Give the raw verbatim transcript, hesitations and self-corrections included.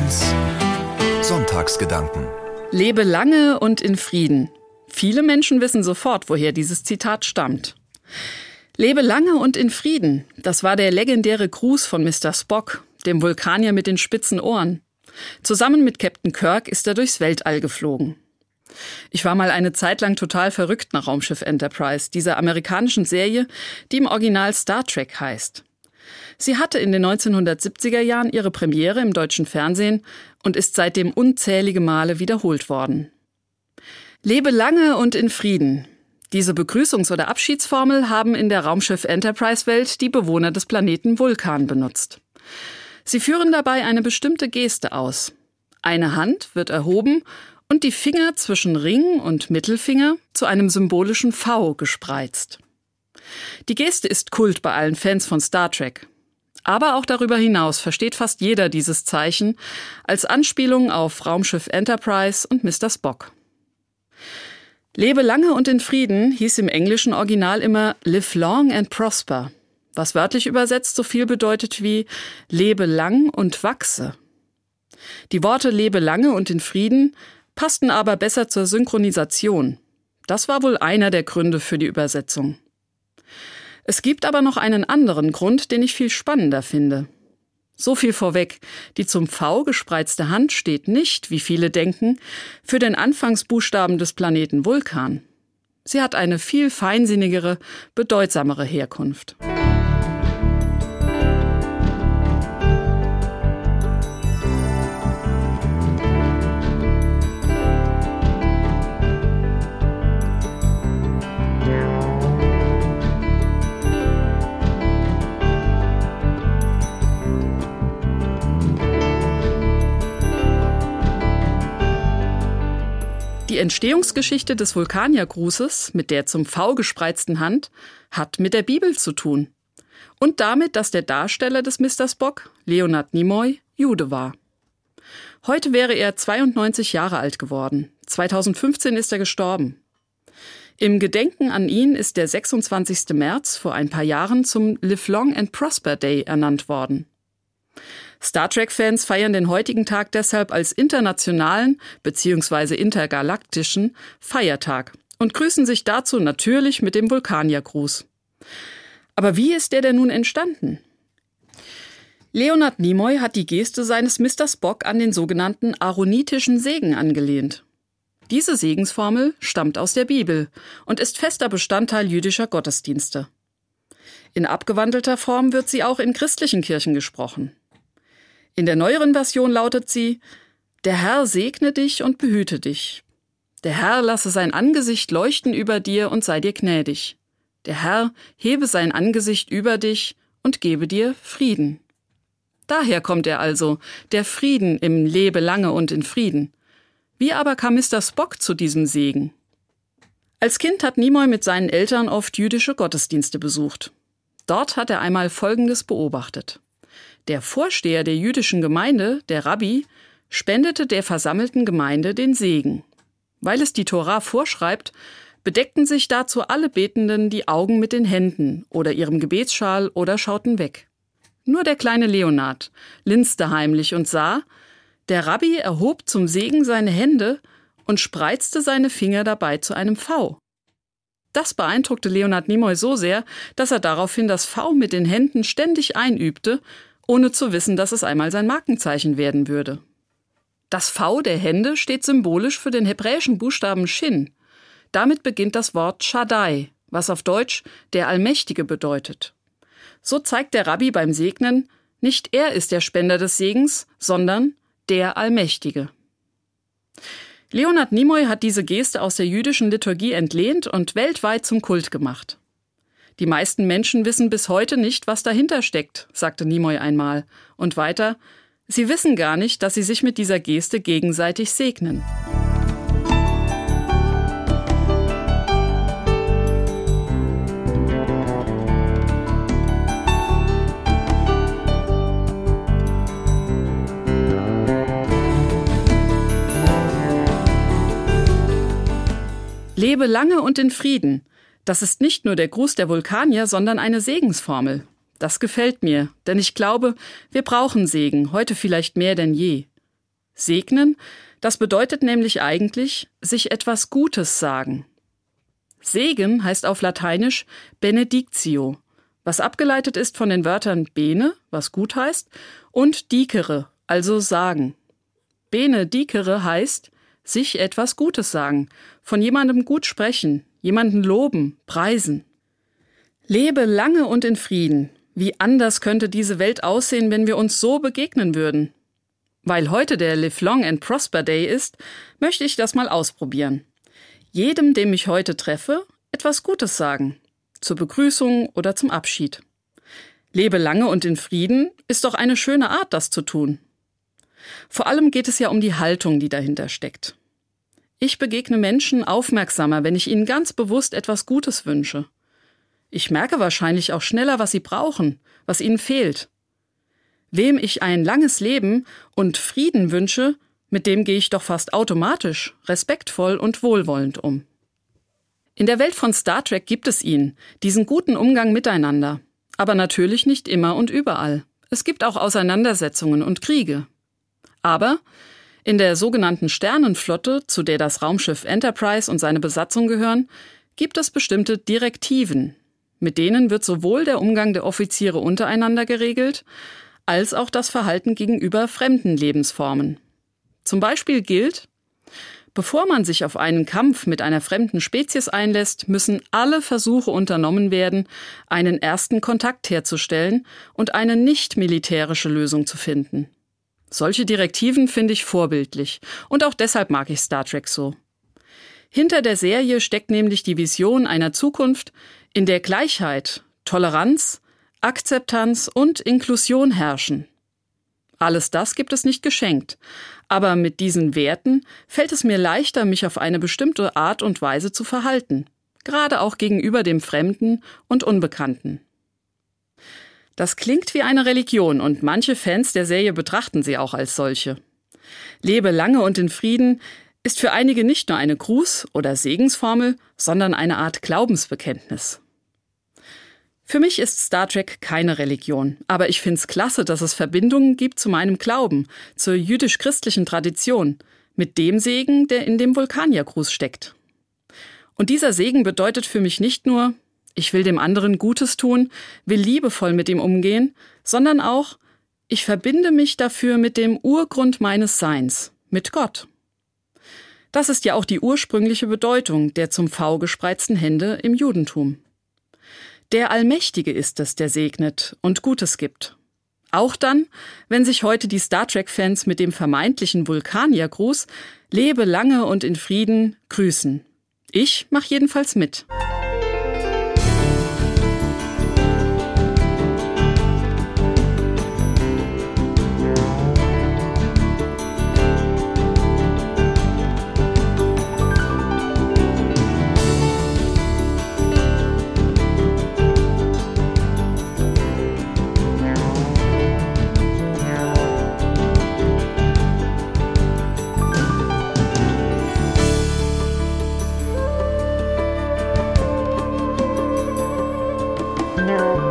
eins Sonntagsgedanken. Lebe lange und in Frieden. Viele Menschen wissen sofort, woher dieses Zitat stammt. Lebe lange und in Frieden. Das war der legendäre Gruß von Mister Spock, dem Vulkanier mit den spitzen Ohren. Zusammen mit Captain Kirk ist er durchs Weltall geflogen. Ich war mal eine Zeit lang total verrückt nach Raumschiff Enterprise, dieser amerikanischen Serie, die im Original Star Trek heißt. Sie hatte in den neunzehnhundertsiebziger Jahren ihre Premiere im deutschen Fernsehen und ist seitdem unzählige Male wiederholt worden. Lebe lange und in Frieden. Diese Begrüßungs- oder Abschiedsformel haben in der Raumschiff Enterprise-Welt die Bewohner des Planeten Vulkan benutzt. Sie führen dabei eine bestimmte Geste aus. Eine Hand wird erhoben und die Finger zwischen Ring und Mittelfinger zu einem symbolischen V gespreizt. Die Geste ist Kult bei allen Fans von Star Trek. Aber auch darüber hinaus versteht fast jeder dieses Zeichen als Anspielung auf Raumschiff Enterprise und Mister Spock. Lebe lange und in Frieden hieß im englischen Original immer Live long and prosper, was wörtlich übersetzt so viel bedeutet wie lebe lang und wachse. Die Worte lebe lange und in Frieden passten aber besser zur Synchronisation. Das war wohl einer der Gründe für die Übersetzung. Es gibt aber noch einen anderen Grund, den ich viel spannender finde. So viel vorweg, die zum V gespreizte Hand steht nicht, wie viele denken, für den Anfangsbuchstaben des Planeten Vulkan. Sie hat eine viel feinsinnigere, bedeutsamere Herkunft. Die Entstehungsgeschichte des Vulkaniergrußes mit der zum V gespreizten Hand hat mit der Bibel zu tun. Und damit, dass der Darsteller des Mister Spock, Leonard Nimoy, Jude war. Heute wäre er zweiundneunzig Jahre alt geworden. zweitausendfünfzehn ist er gestorben. Im Gedenken an ihn ist der sechsundzwanzigster März vor ein paar Jahren zum Live Long and Prosper Day ernannt worden. Star Trek-Fans feiern den heutigen Tag deshalb als internationalen bzw. intergalaktischen Feiertag und grüßen sich dazu natürlich mit dem Vulkaniergruß. Aber wie ist der denn nun entstanden? Leonard Nimoy hat die Geste seines Mister Spock an den sogenannten aaronitischen Segen angelehnt. Diese Segensformel stammt aus der Bibel und ist fester Bestandteil jüdischer Gottesdienste. In abgewandelter Form wird sie auch in christlichen Kirchen gesprochen. In der neueren Version lautet sie: Der Herr segne dich und behüte dich. Der Herr lasse sein Angesicht leuchten über dir und sei dir gnädig. Der Herr hebe sein Angesicht über dich und gebe dir Frieden. Daher kommt er also, der Frieden im Lebe lange und in Frieden. Wie aber kam Mister Spock zu diesem Segen? Als Kind hat Nimoy mit seinen Eltern oft jüdische Gottesdienste besucht. Dort hat er einmal Folgendes beobachtet. Der Vorsteher der jüdischen Gemeinde, der Rabbi, spendete der versammelten Gemeinde den Segen. Weil es die Tora vorschreibt, bedeckten sich dazu alle Betenden die Augen mit den Händen oder ihrem Gebetsschal oder schauten weg. Nur der kleine Leonard linste heimlich und sah, der Rabbi erhob zum Segen seine Hände und spreizte seine Finger dabei zu einem V. Das beeindruckte Leonard Nimoy so sehr, dass er daraufhin das V mit den Händen ständig einübte, ohne zu wissen, dass es einmal sein Markenzeichen werden würde. Das V der Hände steht symbolisch für den hebräischen Buchstaben Shin. Damit beginnt das Wort Shaddai, was auf Deutsch der Allmächtige bedeutet. So zeigt der Rabbi beim Segnen, nicht er ist der Spender des Segens, sondern der Allmächtige. Leonard Nimoy hat diese Geste aus der jüdischen Liturgie entlehnt und weltweit zum Kult gemacht. Die meisten Menschen wissen bis heute nicht, was dahinter steckt, sagte Nimoy einmal. Und weiter, sie wissen gar nicht, dass sie sich mit dieser Geste gegenseitig segnen. Lebe lange und in Frieden. Das ist nicht nur der Gruß der Vulkanier, sondern eine Segensformel. Das gefällt mir, denn ich glaube, wir brauchen Segen, heute vielleicht mehr denn je. Segnen, das bedeutet nämlich eigentlich sich etwas Gutes sagen. Segen heißt auf Lateinisch benedictio, was abgeleitet ist von den Wörtern bene, was gut heißt, und dicere, also sagen. Benedicere heißt sich etwas Gutes sagen, von jemandem gut sprechen, jemanden loben, preisen. Lebe lange und in Frieden. Wie anders könnte diese Welt aussehen, wenn wir uns so begegnen würden? Weil heute der Live Long and Prosper Day ist, möchte ich das mal ausprobieren. Jedem, dem ich heute treffe, etwas Gutes sagen. Zur Begrüßung oder zum Abschied. Lebe lange und in Frieden ist doch eine schöne Art, das zu tun. Vor allem geht es ja um die Haltung, die dahinter steckt. Ich begegne Menschen aufmerksamer, wenn ich ihnen ganz bewusst etwas Gutes wünsche. Ich merke wahrscheinlich auch schneller, was sie brauchen, was ihnen fehlt. Wem ich ein langes Leben und Frieden wünsche, mit dem gehe ich doch fast automatisch, respektvoll und wohlwollend um. In der Welt von Star Trek gibt es ihn, diesen guten Umgang miteinander. Aber natürlich nicht immer und überall. Es gibt auch Auseinandersetzungen und Kriege. Aber in der sogenannten Sternenflotte, zu der das Raumschiff Enterprise und seine Besatzung gehören, gibt es bestimmte Direktiven. Mit denen wird sowohl der Umgang der Offiziere untereinander geregelt, als auch das Verhalten gegenüber fremden Lebensformen. Zum Beispiel gilt, bevor man sich auf einen Kampf mit einer fremden Spezies einlässt, müssen alle Versuche unternommen werden, einen ersten Kontakt herzustellen und eine nicht-militärische Lösung zu finden. Solche Direktiven finde ich vorbildlich und auch deshalb mag ich Star Trek so. Hinter der Serie steckt nämlich die Vision einer Zukunft, in der Gleichheit, Toleranz, Akzeptanz und Inklusion herrschen. Alles das gibt es nicht geschenkt, aber mit diesen Werten fällt es mir leichter, mich auf eine bestimmte Art und Weise zu verhalten, gerade auch gegenüber dem Fremden und Unbekannten. Das klingt wie eine Religion und manche Fans der Serie betrachten sie auch als solche. Lebe lange und in Frieden ist für einige nicht nur eine Gruß- oder Segensformel, sondern eine Art Glaubensbekenntnis. Für mich ist Star Trek keine Religion, aber ich find's klasse, dass es Verbindungen gibt zu meinem Glauben, zur jüdisch-christlichen Tradition, mit dem Segen, der in dem Vulkaniergruß steckt. Und dieser Segen bedeutet für mich nicht nur, ich will dem anderen Gutes tun, will liebevoll mit ihm umgehen, sondern auch, ich verbinde mich dafür mit dem Urgrund meines Seins, mit Gott. Das ist ja auch die ursprüngliche Bedeutung der zum V gespreizten Hände im Judentum. Der Allmächtige ist es, der segnet und Gutes gibt. Auch dann, wenn sich heute die Star Trek-Fans mit dem vermeintlichen Vulkaniergruß „Lebe lange und in Frieden" grüßen. Ich mache jedenfalls mit. No.